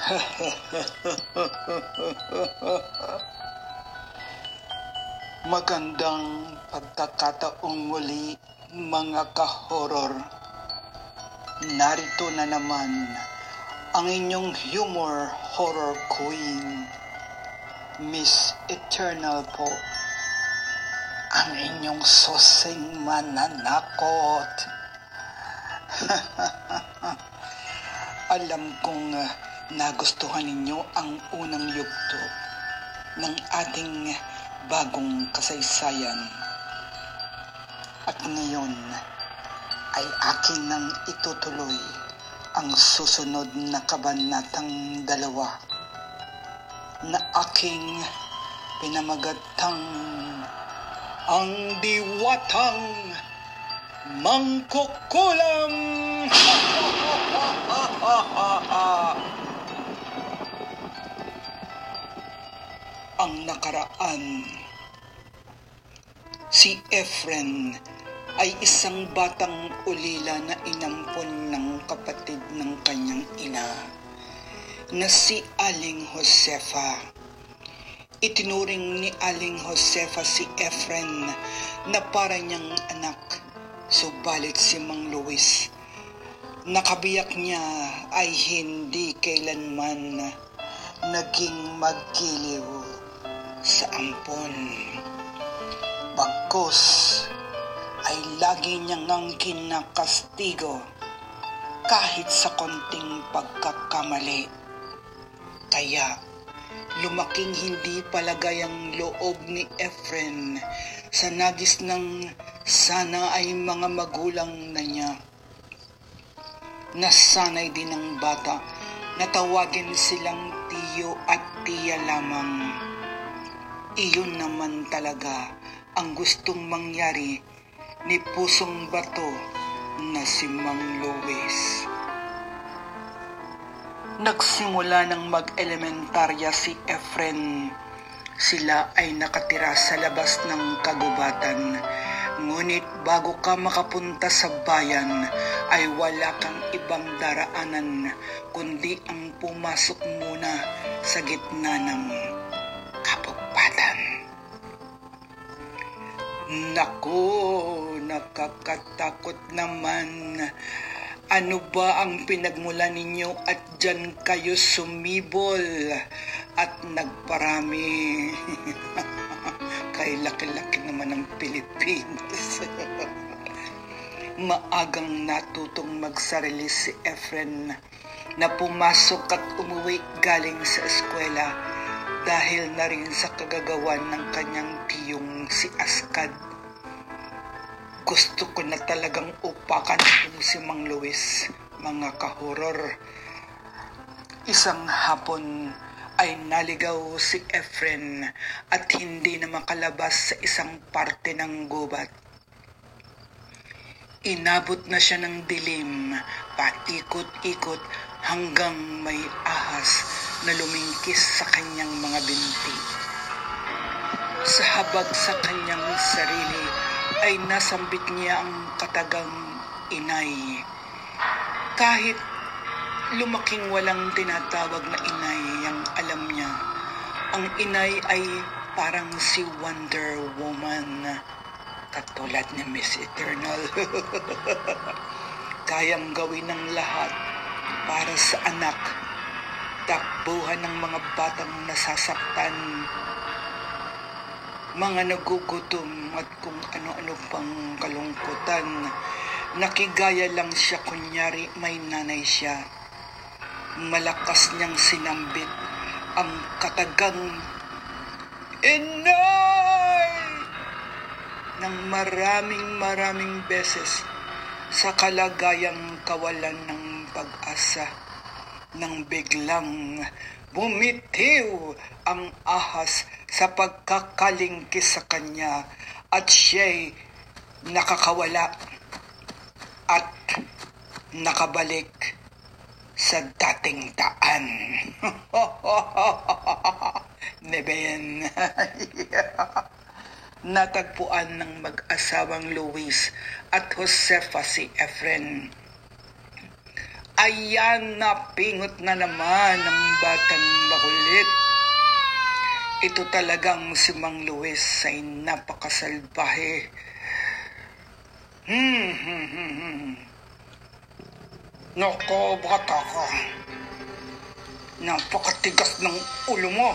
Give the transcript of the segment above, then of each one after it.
Magandang pagkakataong muli mga ka-horror. Narito na naman ang inyong humor horror queen, Miss Eternal po. Ang inyong soseng mananakot. Alam kong nagustuhan ninyo ang unang yugto ng ating bagong kasaysayan. At ngayon ay akin nang itutuloy ang susunod na kabanatang 2 na aking pinamagatang ang diwatang mangkukulam. Ang nakaraan, si Efren ay isang batang ulila na inampon ng kapatid ng kanyang ina na si Aling Josefa. Itinuring ni Aling Josefa si Efren na para niyang anak, subalit si Mang Luis na kabiyak niya ay hindi kailanman naging magkiliw sa ampon. Bagkus ay lagi niyang ang kinakastigo kahit sa konting pagkakamali. Kaya lumaking hindi palagay ang loob ni Efren sa nagis ng sana ay mga magulang na niya. Nasanay din ang bata na tawagin silang tiyo at tiya lamang. Iyon naman talaga ang gustong mangyari ni pusong bato na si Mang Luis. Nagsimula ng mag-elementarya si Efren. Sila ay nakatira sa labas ng kagubatan. Ngunit bago ka makapunta sa bayan ay wala kang ibang daraanan kundi ang pumasok muna sa gitna ng kabubatan. Naku, nakakatakot naman. Ano ba ang pinagmula ninyo at dyan kayo sumibol at nagparami? Kay laki-laki naman ng Pilipinas. Maagang natutong magsarili si Efren na pumasok at umuwi galing sa eskwela dahil na rin sa kagagawan ng kanyang tiyong si Askad. Gusto ko na talagang upakan itong si Mang Luis, mga ka-horror. Isang hapon ay naligaw si Efren at hindi na makalabas sa isang parte ng gubat. Inabot na siya ng dilim, paikot-ikot hanggang may ahas na lumingkis sa kanyang mga binti. Sa habag sa kanyang sarili ay nasambit niya ang katagang inay. Kahit lumaking walang tinatawag na inay, ang alam niya, ang inay ay parang si Wonder Woman, katulad ni Miss Eternal. Kayang gawin ng lahat para sa anak, takbuhan ng mga batang nasasaktan, mga nagugutom at kung ano-ano pang kalungkutan. Nakigaya lang siya kunyari may nanay siya. Malakas niyang sinambit ang katagang inay ng maraming beses sa kalagayang kawalan ng pag-asa. Nang biglang bumitiw ang ahas sa pagkakalingkis sa kanya at siya'y nakakawala at nakabalik sa dating daan. Neben. Natagpuan ng mag-asawang Luis at Josefa si Efren. Ayan, napingot na naman ang batang makulit. Ito talagang si Mang Luis ay napakasalbahe. Nako, bata ka. Napakatigas ng ulo mo.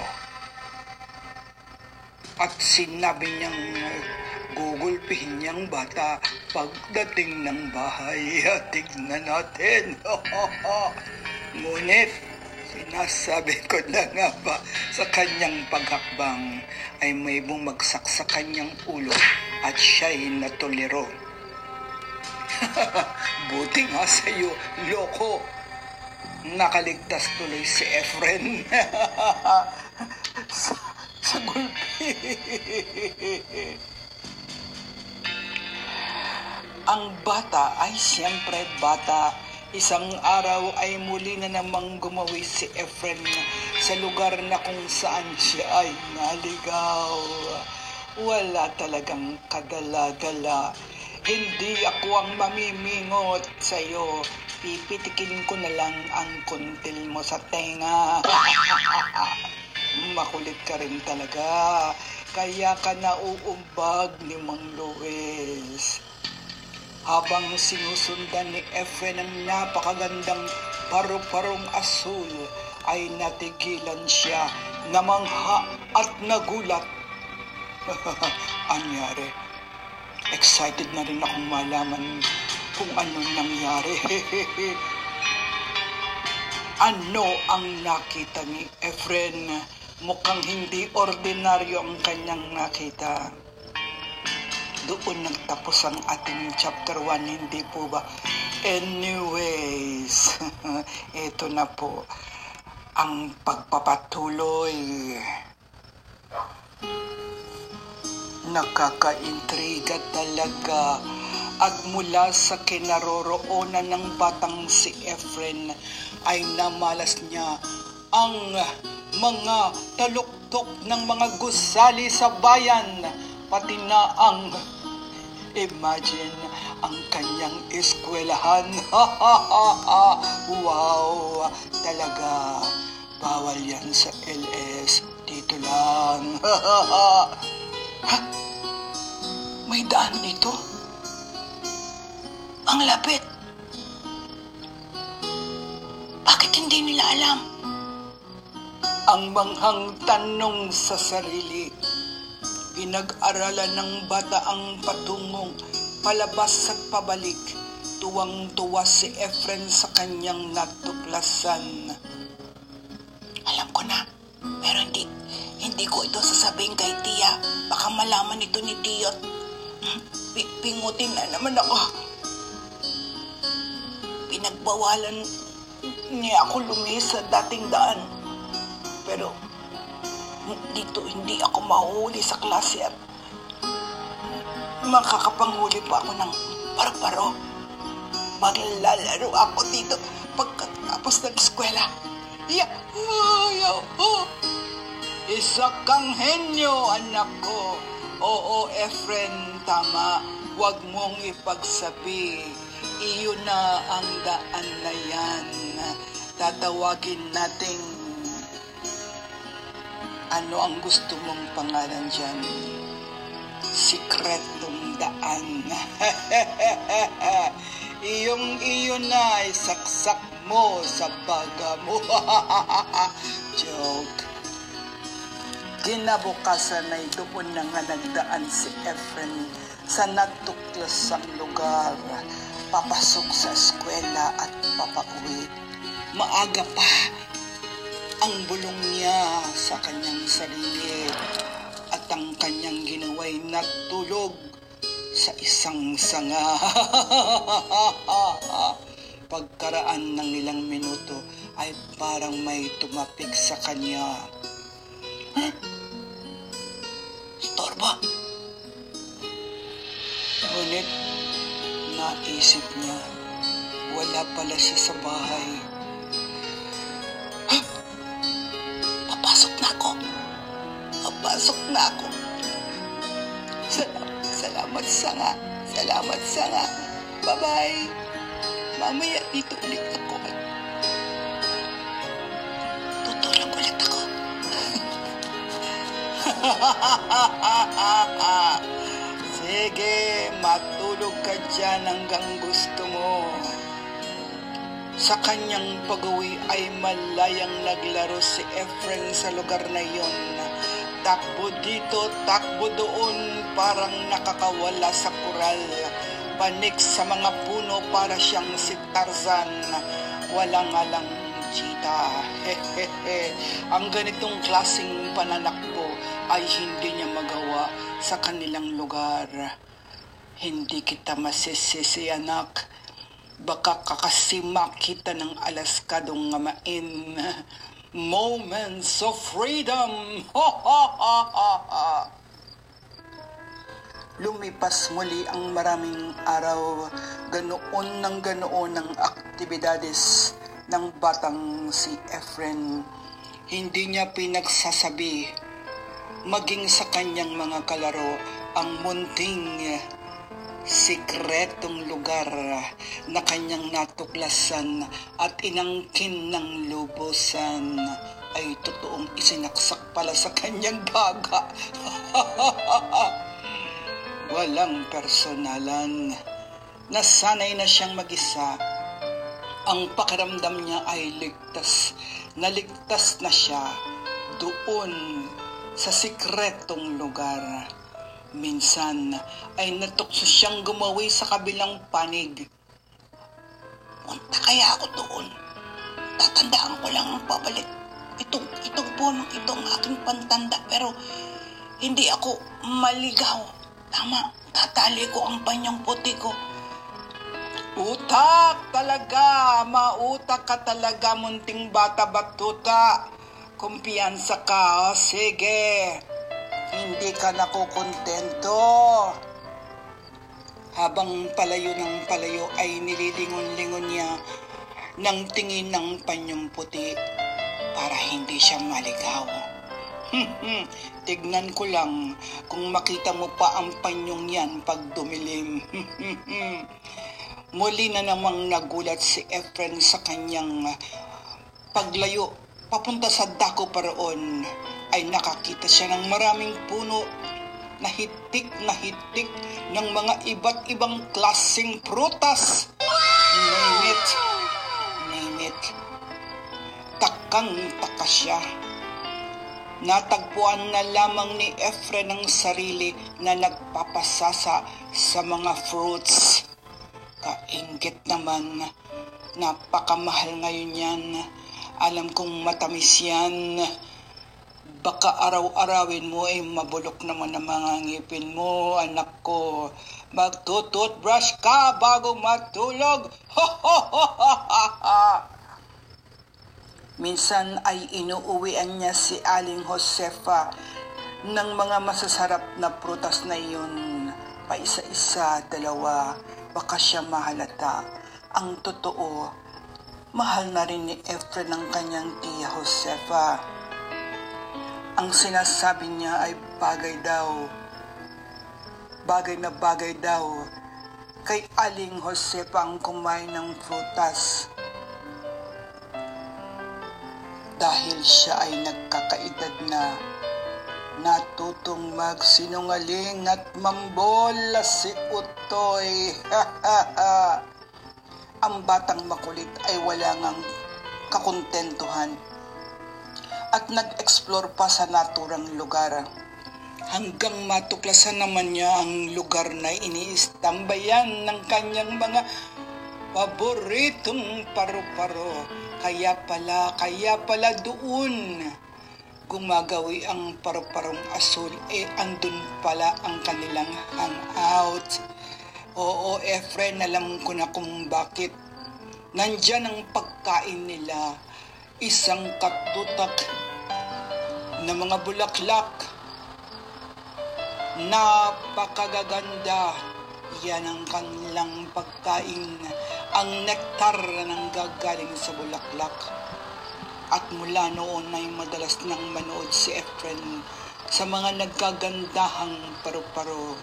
At sinabi niyang gugulpihin niyang bata pagdating ng bahay. Tignan natin. Ngunit, sinasabi ko na nga ba sa kanyang paghakbang ay may bumagsak sa kanyang ulo at siya'y natuliro. Buti nga sa'yo, loko. Nakaligtas tuloy si Efren sa gulpi. Ang bata ay siyempre bata. Isang araw ay muli na namang gumawi si Efren sa lugar na kung saan siya ay naligaw. Wala talagang kadala-dala. Hindi ako ang mamimingot sa'yo. Pipitikin ko na lang ang kuntil mo sa tenga. Makulit ka rin talaga. Kaya ka nauumbag ni Mang Luis. Habang sinusundan ni Efren ang napakagandang paru-parong asul, ay natigilan siya, namangha at nagulat. Anyari? Excited na rin akong malaman kung anong nangyari. Ano ang nakita ni Efren? Mukhang hindi ordinaryo ang kanyang nakita. Doon nagtapos ang ating chapter 1, hindi po ba? Anyways, ito na po ang pagpapatuloy. Nakakaintriga talaga. At mula sa kinaroroonan ng batang si Efren ay namalas niya ang mga taluktok ng mga gusali sa bayan, pati na ang imagine ang kanyang eskwelahan. Wow, talaga bawal yan sa LS, dito lang. Ha? May daan dito? Ang lapit. Bakit hindi nila alam? Ang manghang tanong sa sarili. Pinag-aralan ng bata ang patungong palabas at pabalik. Tuwang-tuwa si Efren sa kanyang natuklasan. Alam ko na, pero hindi ko ito sasabihin kay Tia. Baka malaman ito ni Tiyot. Pingutin na naman ako. Pinagbawalan niya ako lumihis sa dating daan. Pero dito hindi ako mahuli sa klase at makakapanghuli pa ako ng paru-paro. Maglalaro ako dito pagkatapos ng eskwela. Yahoo! Isa kang henyo, anak ko. Oo, Efren, tama. Huwag mong ipagsabi. Iyon na ang daan na yan. Tatawagin nating ano ang gusto mong pangalan dyan? Sikretong daan. Iyong na, isaksak mo sa baga mo. Joke. Kinabukasan ay doon na nga nagdaan si Efren sa natuklasang lugar. Papasok sa eskwela at papauwi. Maaga pa ang bulong niya sa kanyang sarili at ang kanyang ginawa'y natulog sa isang sanga. Pagkaraan ng ilang minuto ay parang may tumapik sa kanya. Storba! Ngunit naisip niya, wala pala siya sa bahay. Papasok na ako. Salamat sanga. Bye-bye. Mamaya dito ulit ako. Sige, matulog ka dyan hanggang gusto mo. Sa kanyang pag-uwi ay malayang naglaro si Efren sa lugar na iyon. Takbo dito, takbo doon, parang nakakawala sa kural. Panik sa mga puno para siyang si Tarzan. Walang alang cheetah. Ang ganitong klaseng pananakbo ay hindi niya magawa sa kanilang lugar. Hindi kita masisisi, anak. Baka kakasima kita ng alaskadong ngamain. Moments of freedom! Lumipas muli ang maraming araw, ganoon ang aktibidades ng batang si Efren. Hindi niya pinagsasabi, maging sa kanyang mga kalaro, ang munting sikretong lugar na kanyang natuklasan at inangkin ng lubusan ay totoong isinaksak pala sa kanyang baga. Walang personalan. Nasanay na siyang mag-isa. Ang pakiramdam niya ay ligtas. Naligtas na siya doon sa sikretong lugar. Minsan ay natukso siyang gumawi sa kabilang panig. Punta kaya ako doon. Tatandaan ko lang ang pabalik. Itong punong itong aking pantanda, pero hindi ako maligaw. Tama, tatali ko ang panyang puti ko. Utak talaga, mautak ka talaga, munting bata batuta. Kumpiyansa ka, sige. Hindi ka nakukontento. Habang palayo ng palayo ay nililingon-lingon niya ng tingin ng panyong puti para hindi siya maligaw. Tignan ko lang kung makita mo pa ang panyong yan pag dumilim. Muli na namang nagulat si Efren sa kanyang paglayo papunta sa dako paroon. Ay nakakita siya ng maraming puno na hitik ng mga iba't ibang klaseng prutas. Name it. Takang-taka siya. Natagpuan na lamang ni Efren ang sarili na nagpapasasa sa mga fruits. Kainggit naman, napakamahal ngayon yan. Alam kong matamis yan. Baka araw-arawin mo ay mabulok naman ang mga ngipin mo, anak ko. Magtututbrush ka bago matulog. Minsan ay inuuwian niya si Aling Josefa ng mga masasarap na prutas na iyon. Paisa-isa, dalawa, baka siya mahalata. Ang totoo, mahal na rin ni Efren ang kanyang tiya Josefa. Ang sinasabi niya ay bagay na bagay daw kay Aling Josefa ang kumain ng prutas. Dahil siya ay nagkakaedad na, natutong magsinungaling at mambola si Utoy. Ang batang makulit ay wala ngang kakontentuhan at nag-explore pa sa naturang lugar. Hanggang matuklasan naman niya ang lugar na iniistambayan ng kanyang mga paboritong paru-paro. Kaya pala doon gumagawi ang paru-parong asul, andun pala ang kanilang hangout. Oo, Efren, alam ko na kung bakit. Nandyan ang pagkain nila. Isang katutak na mga bulaklak. Napakagaganda. Yan ang kanilang pagkain. Ang nektar ng gagaling sa bulaklak. At mula noon ay madalas nang manood si Efren sa mga nagagandahang paru-paro.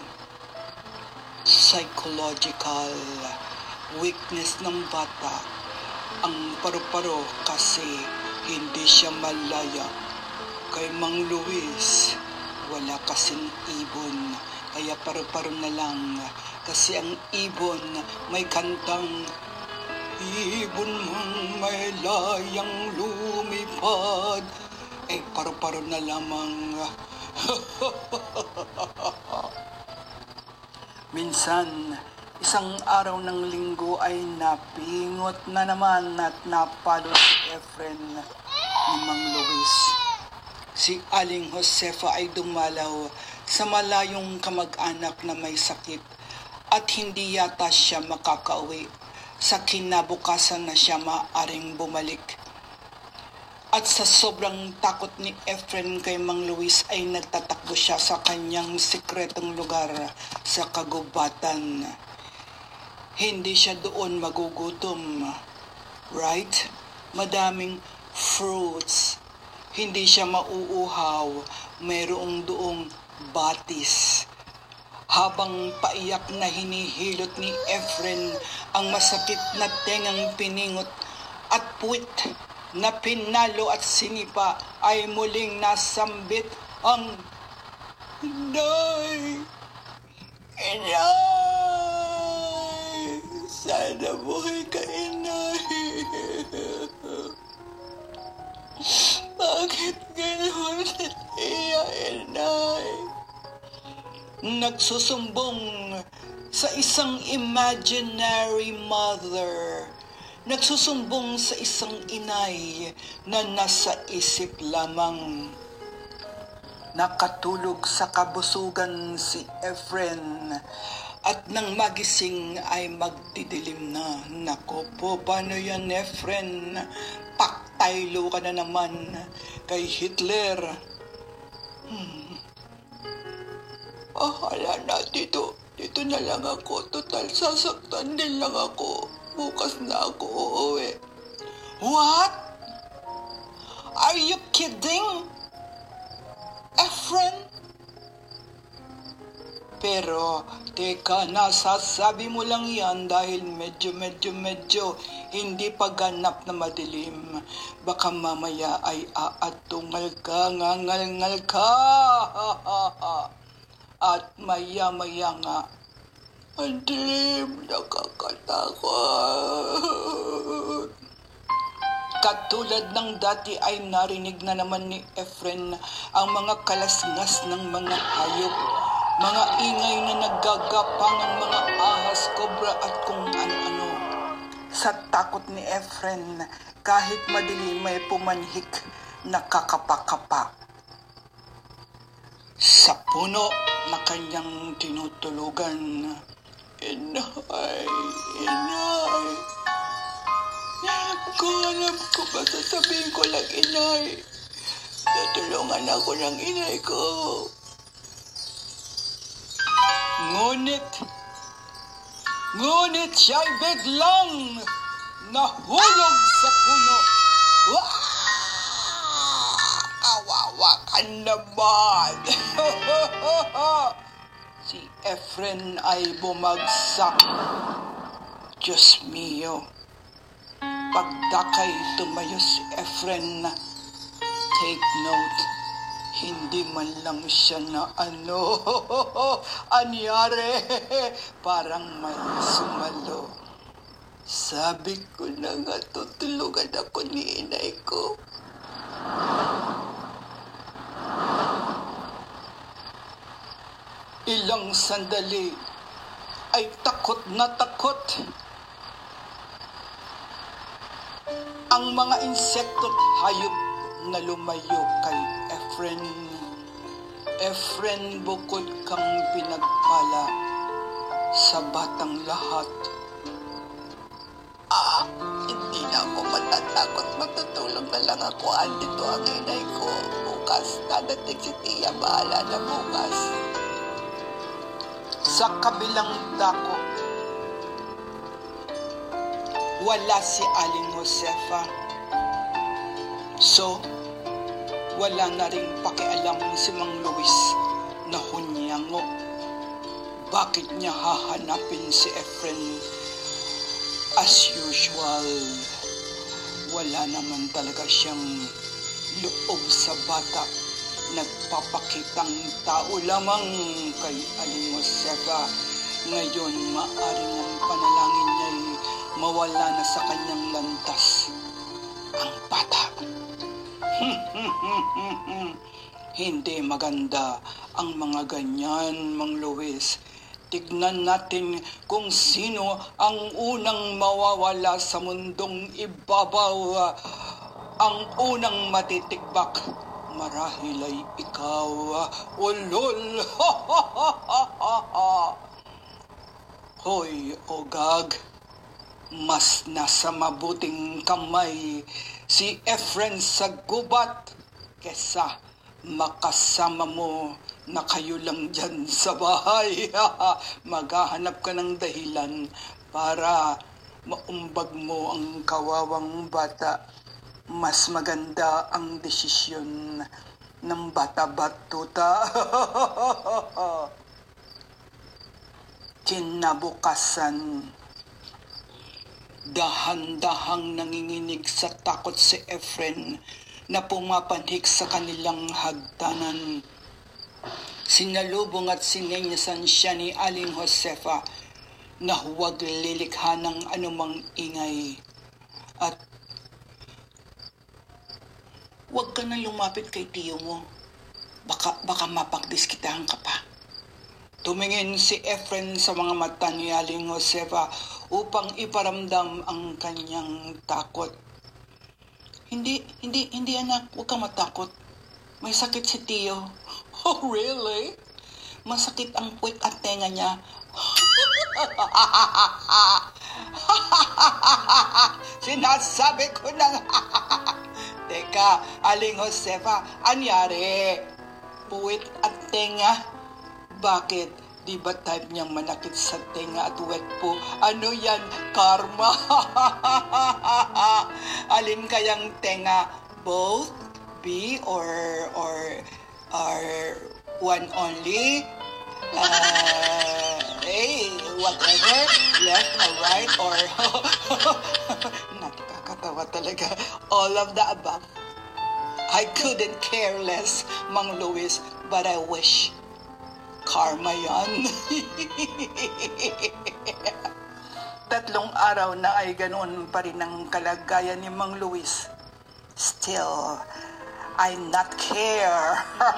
Psychological weakness ng bata ang paru-paro kasi hindi siya malaya kay Mang Luis. Wala kasing ibon, kaya paru-paro na lang. Kasi ang ibon may kantang, ibon mong may layang lumipad, ay paru-paro na lamang. Minsan, isang araw ng linggo ay napingot na naman at napalo si Efren ni Mang Luis. Si Aling Josefa ay dumalaw sa malayong kamag-anak na may sakit at hindi yata siya makakauwi. Sa kinabukasan na siya maaring bumalik. At sa sobrang takot ni Efren kay Mang Luis ay nagtatakbo siya sa kanyang sikretong lugar sa kagubatan. Hindi siya doon magugutom. Right? Madaming fruits. Hindi siya mauuhaw. Mayroong doong batis. Habang paiyak na hinihilot ni Efren ang masakit na tengang piningot at puwit na pinalo at sinipa, ay muling nasambit ang Inay! Inay! Sana buhay ka, Inay! Bakit gano'n niya, Inay? Nagsusumbong sa isang imaginary mother. Nagsusumbong sa isang inay na nasa isip lamang. Nakatulog sa kabusugan si Efren at nang magising ay magdidilim na. Nako po, paano yan, Efren? Paktaylo ka na naman kay Hitler. Wala na, dito na lang ako. Total, sasaktan din lang ako. Bukas na ako uuwi. What? Are you kidding? Efren? Pero, teka, nasasabi mo lang yan dahil medyo hindi pa ganap na madilim. Baka mamaya ay aatungal ka, ngangal ka. At maya-maya nga, ang dilim, nakakatakot. Katulad ng dati ay narinig na naman ni Efren ang mga kalasngas ng mga hayop, mga ingay na naggagapang ang mga ahas, kobra at kung ano-ano. Sa takot ni Efren, kahit madilim may pumanhik na kakapa-kapa. Sa puno na kanyang tinutulugan, Inay, Inay. Kung alam ko ba, sasabihin ko lang, Inay. Tutulungan ako ng inay ko. Ngunit siya'y biglang nahulog sa puno. Kawawa ka naman. Si Efren ay bumagsak. Diyos mio. Pagdakay tumayo si Efren. Take note, hindi man lang siya na anyari. Parang may sumalo. Sabi ko na nga, tutulungan ako ni inay ko. Ilang sandali ay takot na takot ang mga insekto at hayop na lumayo kay Efren. Efren, bukod kang pinagpala sa batang lahat. Hindi na ako matatakot. Matutulog na lang ako. Andito ang inay ko. Bukas, dadating si Tia. Bahala na bukas. Sa kabilang dako, wala si Aling Josefa. So, wala na rin pakialam si Mang Luis na hunyango. Bakit niya hahanapin si Efren? As usual, wala naman talaga siyang loob sa bata. nagpapakitang tao lamang kay Aling Josefa. Ngayon, maaring ang panalangin niya'y mawala na sa kanyang landas. Ang bata. Hindi maganda ang mga ganyan, Mang Luis. Tignan natin kung sino ang unang mawawala sa mundong ibabaw. Ang unang matitigbak, marahil ay ikaw. Ulol! Hoy, Ogag, mas nasa mabuting kamay si Efren sa gubat kesa makasama mo na kayo lang dyan sa bahay. Maghahanap ka ng dahilan para maumbag mo ang kawawang bata. Mas maganda ang desisyon ng bata-batuta. Kinabukasan, dahan-dahang nanginginig sa takot si Efren na pumapanhik sa kanilang hagdanan. Sinalubong at sinenyasan siya ni Aling Josefa na huwag lilikha ng anumang ingay. At huwag ka na lumapit kay tiyo mo. Baka mapagdiskitahan ka pa. Tumingin si Efren sa mga mata ni Aling Josefa upang iparamdam ang kanyang takot. Hindi anak, huwag kang matakot. May sakit si tiyo. Oh, really? Masakit ang puwit at tenga niya. Sinasabi ko na. Teka, Aling Josefa, anyari? Puwit at tenga? Bakit? Di ba type niyang manakit sa tenga at wet po? Ano yan? Karma? Alin kayang tenga? Both? B or one only? Whatever? Left or right or... Nakakatawa talaga. All of the above. I couldn't care less, Mang Luis, but I wish... Karma yan. 3 araw na ay ganoon pa rin ang kalagayan ni Mang Luis. Still, I not care.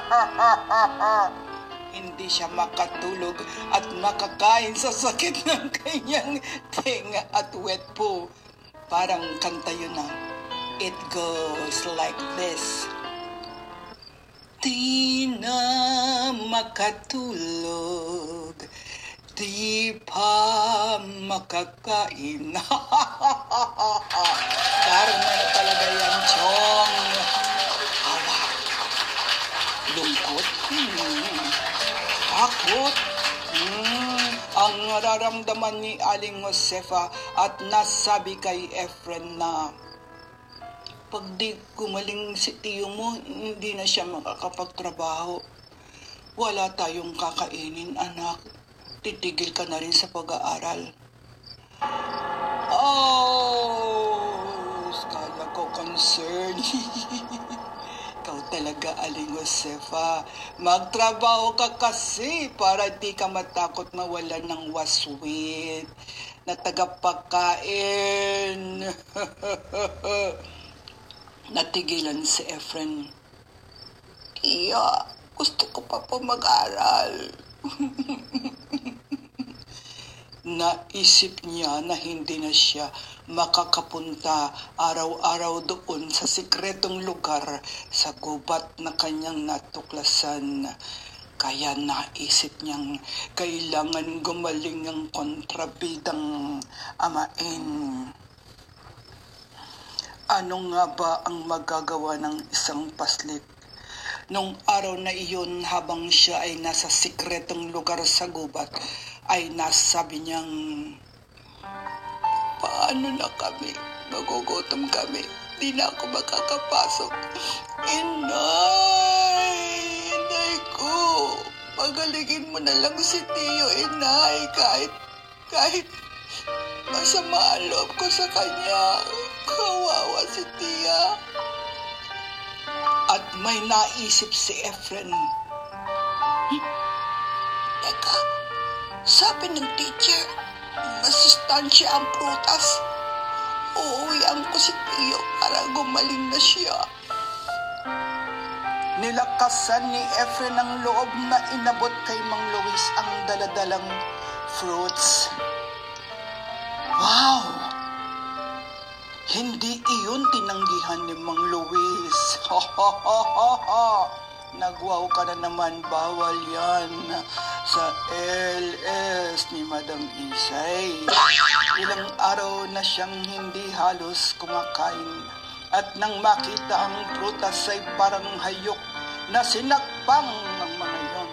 Hindi siya makatulog at makakain sa sakit ng kanyang tenga at wet po. Parang kanta yun na. It goes like this. Di na makatulog, di pa makakain. Karma na talaga yan, Chong. Awa. Lungkot. Takot. Ang nararamdaman ni Aling Josefa at nasabi kay Efren na pag di gumaling si tiyo mo, hindi na siya makakapagtrabaho. Wala tayong kakainin, anak. Titigil ka na rin sa pag-aaral. Oh, kala ko concern. Ikaw talaga, Aling Josefa. Magtrabaho ka kasi para di ka matakot mawalan ng waswit na tagapagkain. Natigilan si Efren. Iya, gusto ko pa po mag-aral. Naisip niya na hindi na siya makakapunta araw-araw doon sa sikretong lugar sa gubat na kanyang natuklasan. Kaya naisip niyang kailangan gumaling ang kontrabidang amain. Ano nga ba ang magagawa ng isang paslit? Nung araw na iyon, habang siya ay nasa sikretong lugar sa gubat, ay nasabi niyang, paano na kami? Magugutom kami. Di na ako makakapasok. Inay ko. Pagalingin mo na lang si Tiyo, inay. Kahit masama ang loob ko sa kanya. Kawawa si Tia. At May naisip si Efren. Teka, sabi ng teacher, masustansya ang prutas. Uuwian ko si Tio para gumaling na siya. Nilakasan ni Efren ang loob na inabot kay Mang Luis ang daladalang fruits. Wow! Hindi iyon tinanggihan ni Mang Luis. Ha ha ha ha ha! Nagwaw ka na naman, bawal yan sa LS ni Madam Isay. Ilang araw na siyang hindi halos kumakain. At nang makita ang prutas ay parang hayok na sinakpang ng mga yon.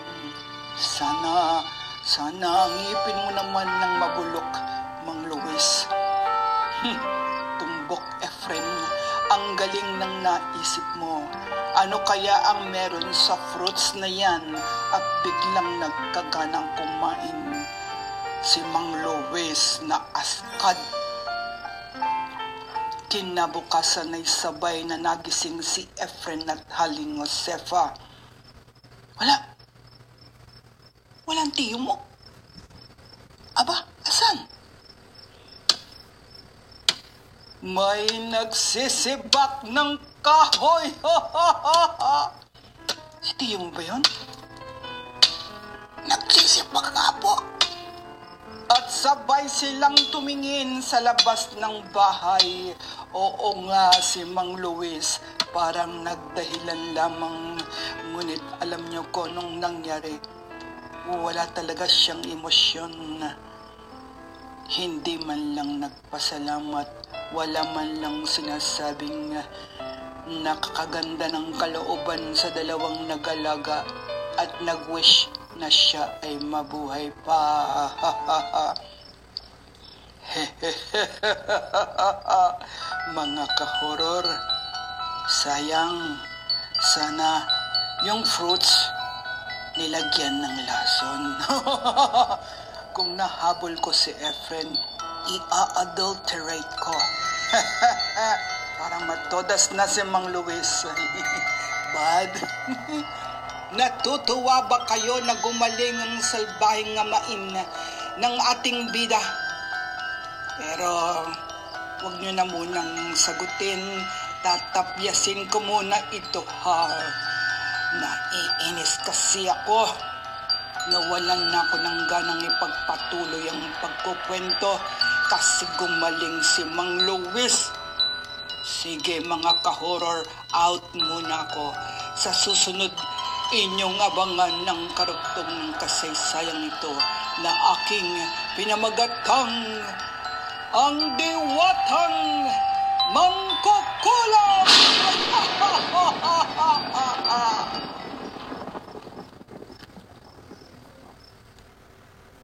Sana ngipin mo naman ng mabulok, Mang Luis. Tumbok Efren, ang galing ng naisip mo. Ano kaya ang meron sa fruits na yan at biglang nagkaganang kumain si Mang Luis na askad? Kinabukasan ay sabay na nagising si Efren at Haling Josefa. Walang tiyo mo. Aba, asan? May nagsisibak ng kahoy. Si tiyo mo ba yun? Nagsisibak nga po. At sabay silang tumingin sa labas ng bahay. Oo nga, si Mang Luis parang nagdahilan lamang. Ngunit alam niyo ko nung nangyari, wala talaga siyang emosyon. Hindi man lang nagpasalamat, wala man lang sinasabing nakakaganda ng kalooban sa dalawang nag-alaga at nag-wish na siya ay mabuhay pa. Mga kahoror, sayang, sana yung fruits nilagyan ng lason. Kung nahabol ko si Efren, i-adulterate ko. Para matodas na si Mang Luis. Bad. Natutuwa ba kayo na gumaling ang salbahing ngamain ng ating bida? Pero huwag nyo na munang sagutin. Tatapyasin ko muna ito, ha? Naiinis kasi ako. Nawalan na ako ng ganang ipagpatuloy ang pagkukwento kasi gumaling si Mang Luis. Sige mga ka-horror, out muna ako. Sa susunod, inyong abangan ng karugtong ng kasaysayang ito na aking pinamagatang ang Diwatang